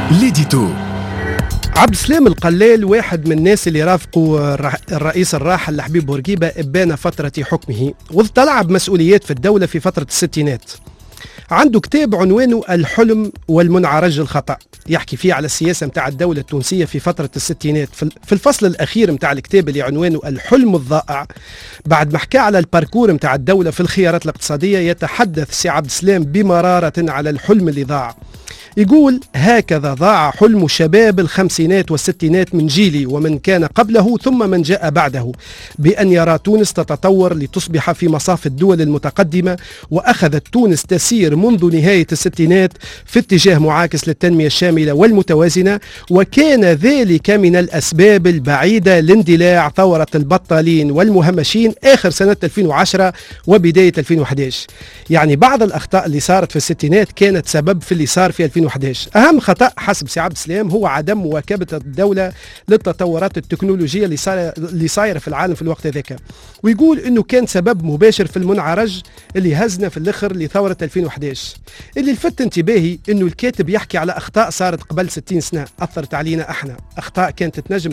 ليديتو. عبد السلام القلال واحد من الناس اللي رافقوا الرئيس الراحل لحبيب بورقيبة إبان فترة حكمه، واطلع بمسؤوليات في الدولة في فترة الستينات. عنده كتاب عنوانه الحلم والمنعرج الخطأ، يحكي فيه على السياسة متاع الدولة التونسية في فترة الستينات. في الفصل الأخير متاع الكتاب اللي عنوانه الحلم الضائع، بعد ما حكى على الباركور متاع الدولة في الخيارات الاقتصادية، يتحدث سي عبد السلام بمرارة على الحلم اللي ضاع. يقول: هكذا ضاع حلم شباب الخمسينات والستينات من جيلي ومن كان قبله ثم من جاء بعده، بأن يرى تونس تتطور لتصبح في مصاف الدول المتقدمة، وأخذت تونس تسير منذ نهاية الستينات في اتجاه معاكس للتنمية الشاملة والمتوازنة، وكان ذلك من الأسباب البعيدة لاندلاع ثورة البطالين والمهمشين آخر سنة 2010 وبداية 2011. يعني بعض الأخطاء اللي صارت في الستينات كانت سبب في اللي صار في 2011. أهم خطأ حسب سي عبد السلام هو عدم مواكبة الدولة للتطورات التكنولوجية اللي صايرة في العالم في الوقت ذاك، ويقول إنه كان سبب مباشر في المنعرج اللي هزنا في الآخر لثورة 2011. اللي لفت انتباهي إنه الكاتب يحكي على أخطاء صارت قبل 60 سنة أثرت علينا إحنا، أخطاء كانت تنجم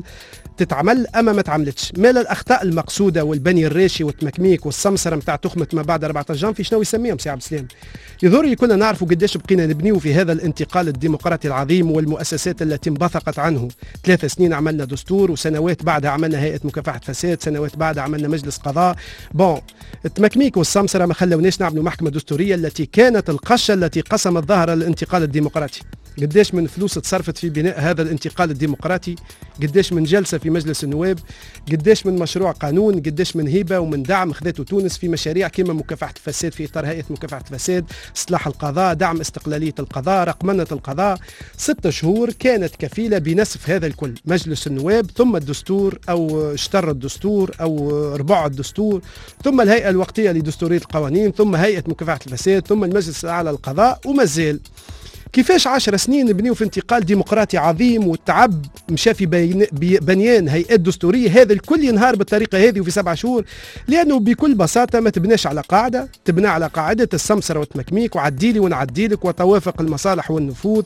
تتعمل أما ما تعملتش. مال الأخطاء المقصودة والبني الراشي والتمكميك والسمسرة متاع تخمة ما بعد 14 جانفي شنو يسميهم سي عبد السلام؟ يضر كنا نعرفوا قديش بقينا نبنيو في هذا الانتقال الديمقراطي العظيم والمؤسسات التي انبثقت عنه. 3 سنين عملنا دستور، وسنوات بعدها عملنا هيئة مكافحة فساد، سنوات بعدها عملنا مجلس قضاء. التمكميك والسمسرة ما خلوناش نعملوا محكمة دستورية التي كانت القشة التي قسمت ظهر الانتقال الديمقراطي. قديش من فلوس تصرفت في بناء هذا الانتقال الديمقراطي، قديش من جلسة في مجلس النواب، قديش من مشروع قانون، قديش من هبة ومن دعم خذته تونس في مشاريع كما مكافحة الفساد في إطار هيئة مكافحة الفساد، إصلاح القضاء، دعم استقلالية القضاء، رقمنة القضاء. 6 شهور كانت كفيلة بنسف هذا الكل، مجلس النواب ثم الدستور أو شطر الدستور أو ربع الدستور، ثم الهيئة الوقتية لدستورية القوانين، ثم هيئة مكافحة الفساد، ثم المجلس الأعلى للقضاء، ومازال. كيفاش 10 سنين نبنيو في انتقال ديمقراطي عظيم والتعب مشى في بنيان هيئات دستورية، هذا الكل ينهار بالطريقة هذه وفي 7 شهور؟ لأنه بكل بساطة ما تبناش على قاعدة، تبنى على قاعدة السمسرة والتمكميك وعديلي ونعديلك وتوافق المصالح والنفوذ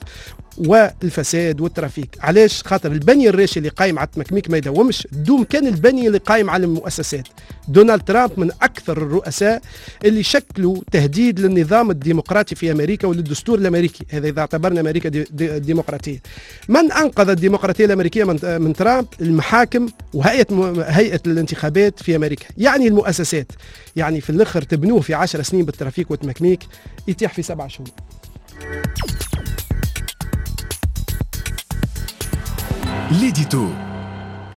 والفساد والترافيك. علاش؟ خاطر البني الراشي اللي قايم على التمكميك ما يدومش، دوم كان البني اللي قايم على المؤسسات. دونالد ترامب من أكثر الرؤساء اللي شكلوا تهديد للنظام الديمقراطي في أمريكا وللدستور الأمريكي، هذا إذا اعتبرنا أمريكا ديمقراطية. من أنقذ الديمقراطية الأمريكية من ترامب؟ المحاكم وهيئة الانتخابات في أمريكا، يعني المؤسسات. يعني في الآخر تبنوه في 10 سنين بالترافيك والتمكميك يتيح في 7 شهور. ليديتو.